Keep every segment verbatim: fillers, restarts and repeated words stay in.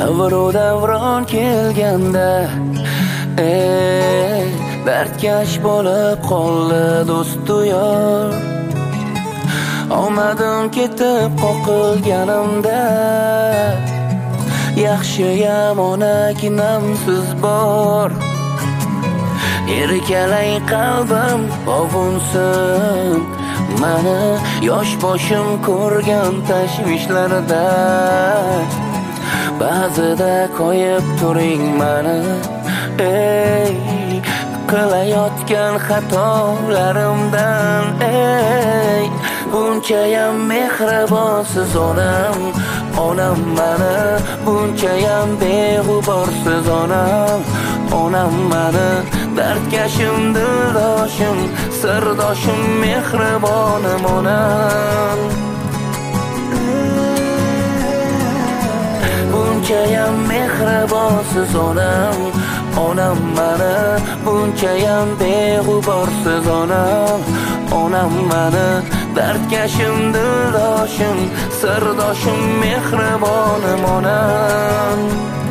davru davron kelganda ey dardkash bo'lib qoldi do'stu yor. Omadim ketib qoqilganimda yaxshi yomon akinamsiz bor. Erkalang qalbim ovunsin mani yosh boshim ko'rgan tashvishlarda. Ba'zida qo'yib turing mani ey qilayotgan xatolarimdan. Ey bunchayam mehribonsiz onam, onam mani bunchayam beg'uborsiz onam, onam mani dardkashim dildoshim sirdoshim mehribonim onam. Bunchayam mehribonsiz onam, onam mani bunchayam beg'uborsiz onam, onam mani dardkashim dildoshim sirdoshim mehribonim onam.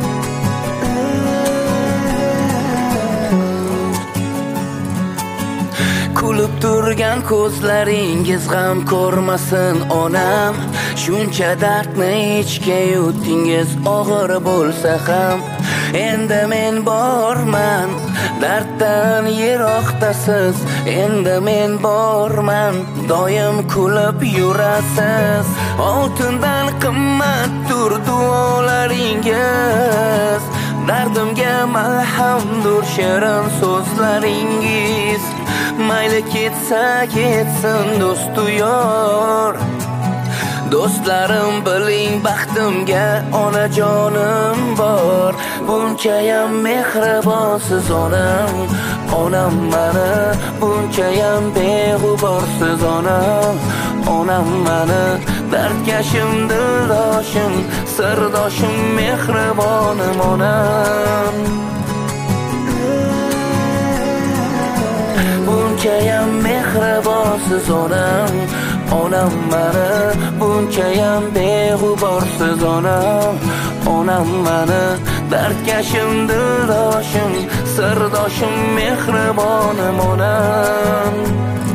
Kulib turgan ko'zlaringiz g'am ko'rmasin onam. Shuncha dardni ichga yutdingiz og'ir bo'lsa ham. Endi men borman darddan yiroqdasiz. Endi men borman doim kulib yurasiz. Oltindan qimmatdir duolaringiz. Dardimga malhamdur shirin so'zlaringiz. Mayli ketsa ketsin do'stu yor. Do'stlarim biling baxtimga onajonim bor. Bunchayam mehribonsiz onam, onam mani bunchayam beg'uborsiz onam, onam mani dardkashim dildoshim sirdoshim mehribonim onam. Bunchayam mehribonsiz onam, onam mani bunchayam beg'uborsiz onam, onam mani dardkashim dildoshim sirdoshim mehribonim onam.